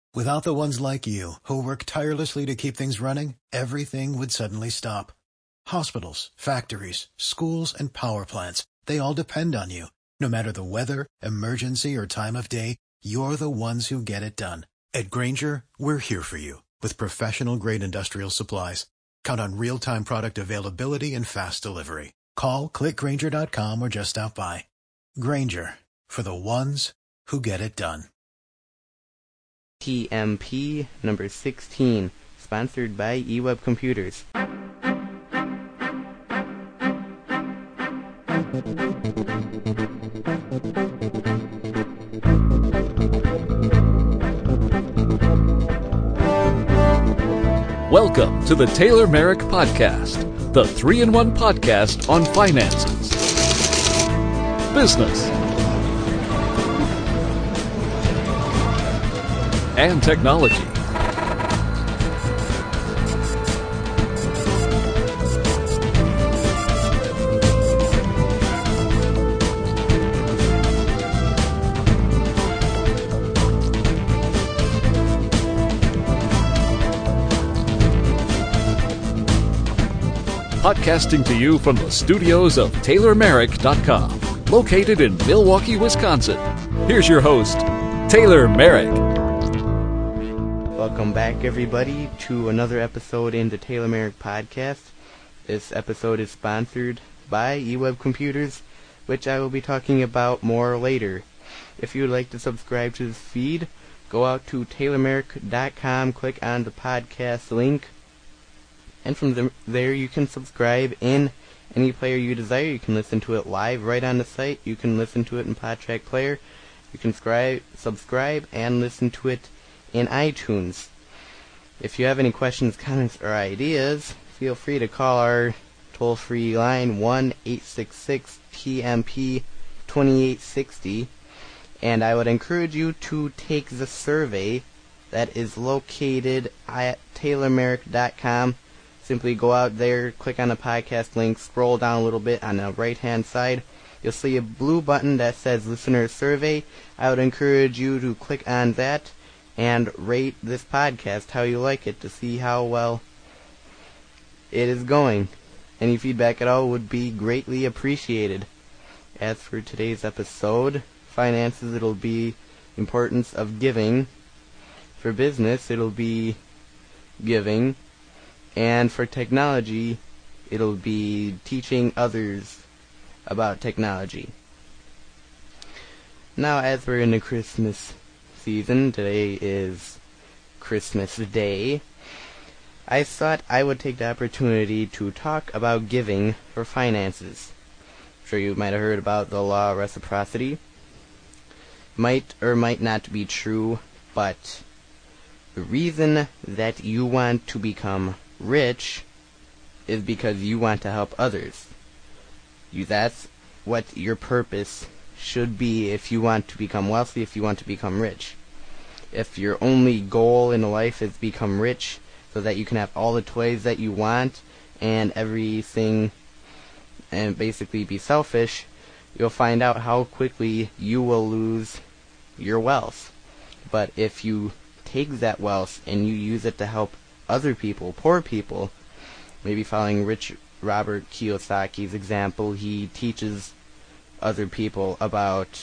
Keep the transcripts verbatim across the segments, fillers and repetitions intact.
Without the ones like you, who work tirelessly to keep things running, everything would suddenly stop. Hospitals, factories, schools, and power plants, they all depend on you. No matter the weather, emergency, or time of day, you're the ones who get it done. At Grainger, we're here for you with professional-grade industrial supplies. Count on real-time product availability and fast delivery. Call, click Grainger dot com, or just stop by. Grainger, for the ones who get it done. T M P number sixteen, sponsored by eWeb Computers. Welcome to the Taylor Merrick Podcast, the three in one podcast on finances, business, and technology. Podcasting to you from the studios of Taylor Merrick dot com, located in Milwaukee, Wisconsin. Here's your host, Taylor Merrick. Welcome back, everybody, to another episode in the Taylor Merrick Podcast. This episode is sponsored by eWeb Computers, which I will be talking about more later. If you would like to subscribe to this feed, go out to Taylor Merrick dot com, click on the podcast link, and from the, there you can subscribe in any player you desire. You can listen to it live right on the site. You can listen to it in PodTrack Player. You can subscribe, subscribe and listen to it in iTunes. If you have any questions, comments, or ideas, feel free to call our toll-free line one eight six six T M P twenty-eight sixty, and I would encourage you to take the survey that is located at Taylor Merrick dot com. Simply go out there, click on the podcast link, scroll down a little bit on the right-hand side. You'll see a blue button that says Listener Survey. I would encourage you to click on that and rate this podcast how you like it to see how well it is going. Any feedback at all would be greatly appreciated. As for today's episode, finances, it'll be importance of giving. For business, it'll be giving. And for technology, it'll be teaching others about technology. Now, as we're in the Christmas season, today is Christmas Day, I thought I would take the opportunity to talk about giving for finances. I'm sure you might have heard about the law of reciprocity. Might or might not be true, but the reason that you want to become rich is because you want to help others. You, that's what your purpose should be if you want to become wealthy, if you want to become rich. If your only goal in life is become rich so that you can have all the toys that you want and everything and basically be selfish, you'll find out how quickly you will lose your wealth. But if you take that wealth and you use it to help other people, poor people, maybe following Rich Robert Kiyosaki's example, he teaches other people about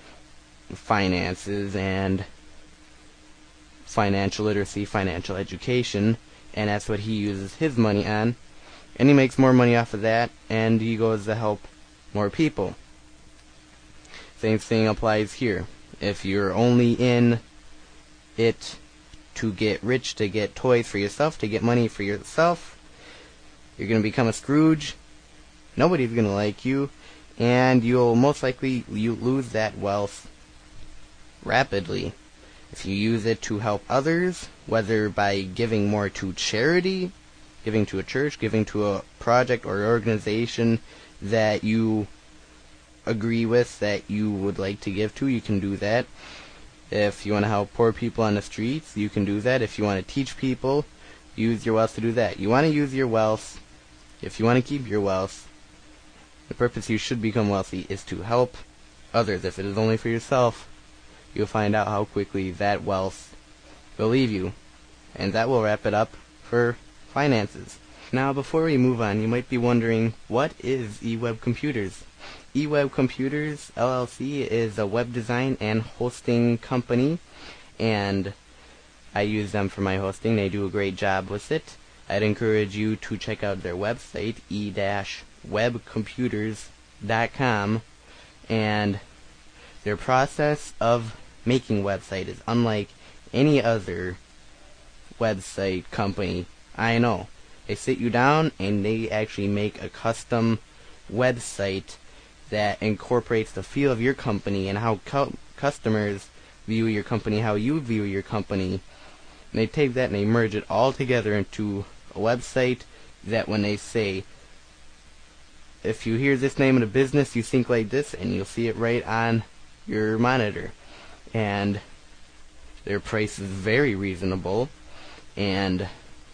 finances and financial literacy, financial education, and that's what he uses his money on, and he makes more money off of that, and he goes to help more people. Same thing applies here. If you're only in it to get rich, to get toys for yourself, to get money for yourself, you're going to become a Scrooge. Nobody's going to like you, and you'll most likely you lose that wealth rapidly. If you use it to help others, whether by giving more to charity, giving to a church, giving to a project or organization that you agree with, that you would like to give to, you can do that. If you want to help poor people on the streets, you can do that. If you want to teach people, use your wealth to do that. You want to use your wealth, if you want to keep your wealth, the purpose you should become wealthy is to help others. If it is only for yourself, you'll find out how quickly that wealth believe you. And that will wrap it up for finances. Now, before we move on, you might be wondering, what is eWeb Computers? eWeb Computers, L L C, is a web design and hosting company, and I use them for my hosting. They do a great job with it. I'd encourage you to check out their website, e dash web computers dot com, and their process of making website is unlike any other website company I know. They sit you down and they actually make a custom website that incorporates the feel of your company and how cu- customers view your company, how you view your company. And they take that and they merge it all together into a website that when they say, if you hear this name of the business, you think like this, and you'll see it right on your monitor. And their price is very reasonable, and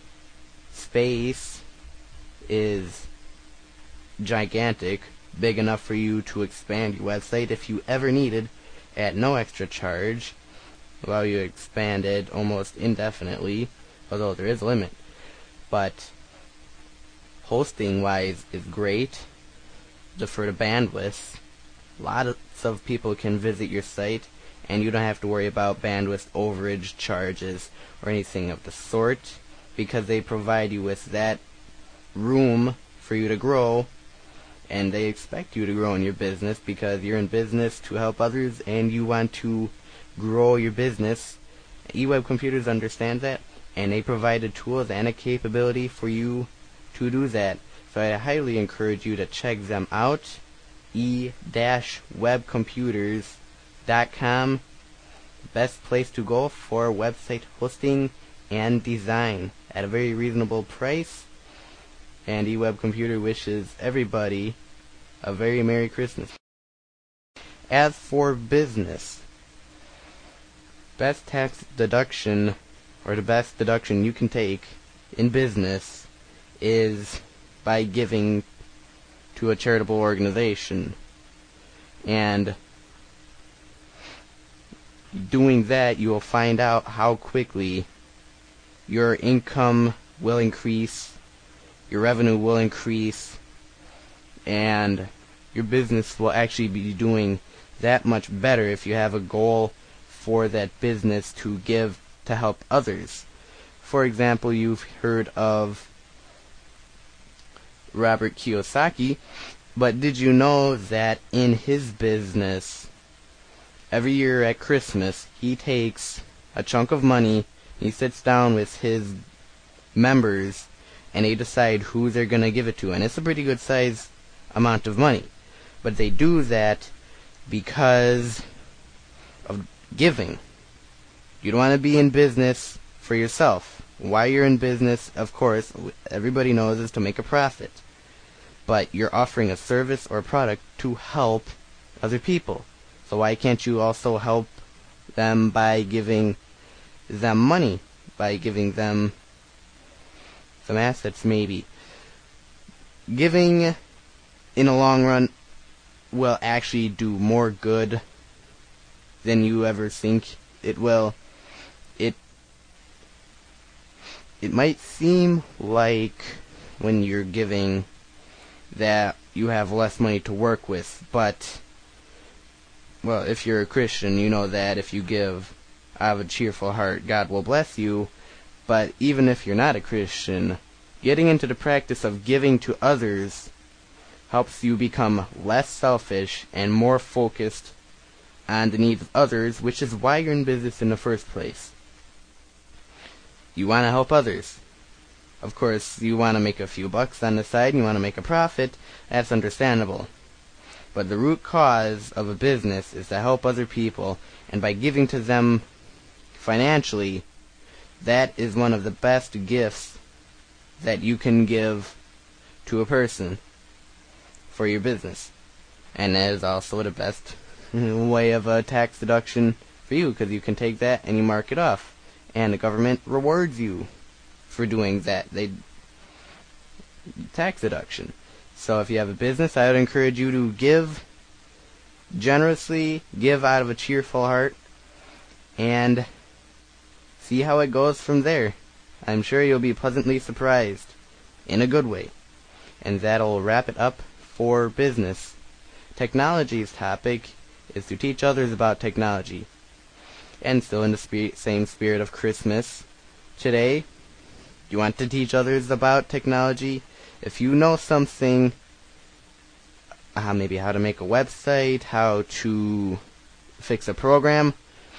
space is gigantic, big enough for you to expand your website if you ever needed at no extra charge. Allow you to expand it almost indefinitely, although there is a limit. But hosting wise is great. The, for the bandwidth, lots of people can visit your site, and you don't have to worry about bandwidth overage charges or anything of the sort, because they provide you with that room for you to grow, and they expect you to grow in your business because you're in business to help others and you want to grow your business. eWeb Computers understands that, and they provide the tools and a capability for you to do that. So I highly encourage you to check them out, e dash web computers dot com. Best place to go for website hosting and design at a very reasonable price. And eWeb Computer wishes everybody a very Merry Christmas. As for business, best tax deduction, or the best deduction you can take in business, is by giving to a charitable organization. And doing that, you will find out how quickly your income will increase, your revenue will increase, and your business will actually be doing that much better if you have a goal for that business to give to help others. For example, you've heard of Robert Kiyosaki, but did you know that in his business, every year at Christmas, he takes a chunk of money, he sits down with his members, and they decide who they're going to give it to. And it's a pretty good size amount of money. But they do that because of giving. You don't want to be in business for yourself. Why you're in business, of course, everybody knows, is to make a profit. But you're offering a service or a product to help other people. So why can't you also help them by giving them money, by giving them some assets maybe? Giving in the long run will actually do more good than you ever think it will. It it might seem like when you're giving that you have less money to work with, but well, if you're a Christian, you know that if you give out of a cheerful heart, God will bless you. But even if you're not a Christian, getting into the practice of giving to others helps you become less selfish and more focused on the needs of others, which is why you're in business in the first place. You want to help others. Of course, you want to make a few bucks on the side, and you want to make a profit. That's understandable. But the root cause of a business is to help other people, and by giving to them financially, that is one of the best gifts that you can give to a person for your business. And that is also the best way of a tax deduction for you, because you can take that and you mark it off, and the government rewards you for doing that. They tax deduction. So if you have a business, I would encourage you to give generously, give out of a cheerful heart, and see how it goes from there. I'm sure you'll be pleasantly surprised, in a good way. And that'll wrap it up for business. Technology's topic is to teach others about technology. And still in the spirit, same spirit of Christmas, today, you want to teach others about technology? If you know something, uh, maybe how to make a website, how to fix a program,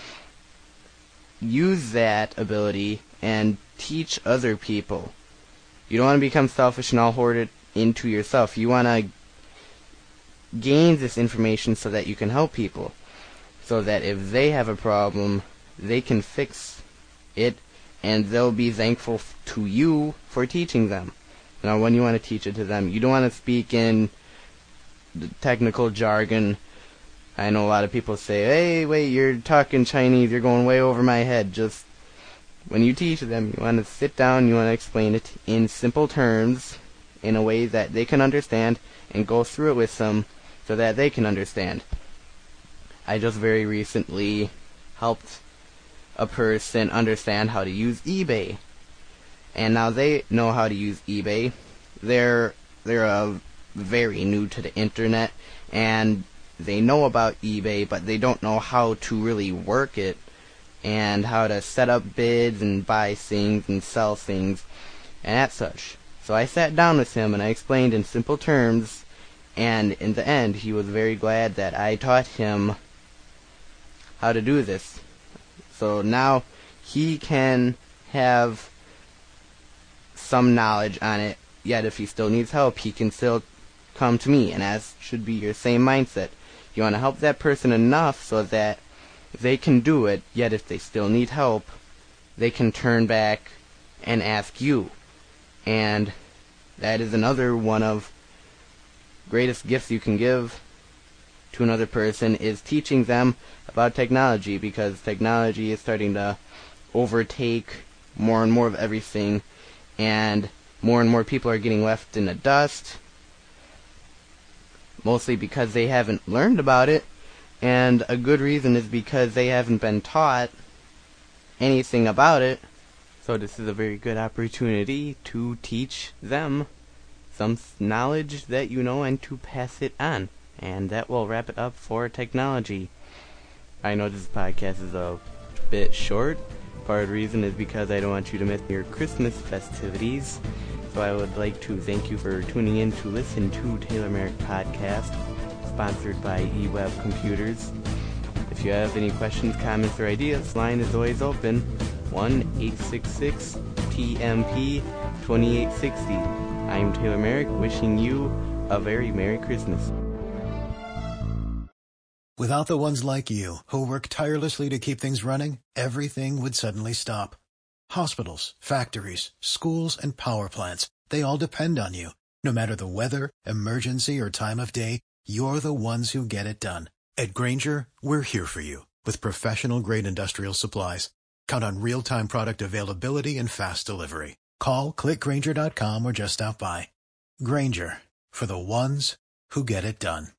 use that ability and teach other people. You don't want to become selfish and all hoard it into yourself. You want to gain this information so that you can help people. So that if they have a problem, they can fix it, and they'll be thankful f- to you for teaching them. Now, when you want to teach it to them, you don't want to speak in the technical jargon. I know a lot of people say, hey, wait, you're talking Chinese, you're going way over my head. Just, when you teach them, you want to sit down, you want to explain it in simple terms, in a way that they can understand, and go through it with them so that they can understand. I just very recently helped a person understand how to use eBay. And now they know how to use eBay. They're they're uh, very new to the internet, and they know about eBay, but they don't know how to really work it, and how to set up bids and buy things and sell things, and that such. So I sat down with him and I explained in simple terms, and in the end he was very glad that I taught him how to do this. So now he can have some knowledge on it, yet if he still needs help, he can still come to me, and as should be your same mindset. You want to help that person enough so that they can do it, yet if they still need help, they can turn back and ask you. And that is another one of greatest gifts you can give to another person, is teaching them about technology, because technology is starting to overtake more and more of everything, and more and more people are getting left in the dust, mostly because they haven't learned about it, and a good reason is because they haven't been taught anything about it. So this is a very good opportunity to teach them some knowledge that you know and to pass it on. And that will wrap it up for technology. I know this podcast is a bit short. Part of the reason is because I don't want you to miss your Christmas festivities. So I would like to thank you for tuning in to listen to Taylor Merrick Podcast, sponsored by eWeb Computers. If you have any questions, comments, or ideas, line is always open. one eight six six T M P twenty-eight sixty. I'm Taylor Merrick, wishing you a very Merry Christmas. Without the ones like you, who work tirelessly to keep things running, everything would suddenly stop. Hospitals, factories, schools, and power plants, they all depend on you. No matter the weather, emergency, or time of day, you're the ones who get it done. At Grainger, we're here for you with professional-grade industrial supplies. Count on real-time product availability and fast delivery. Call, click Grainger dot com, or just stop by. Grainger, for the ones who get it done.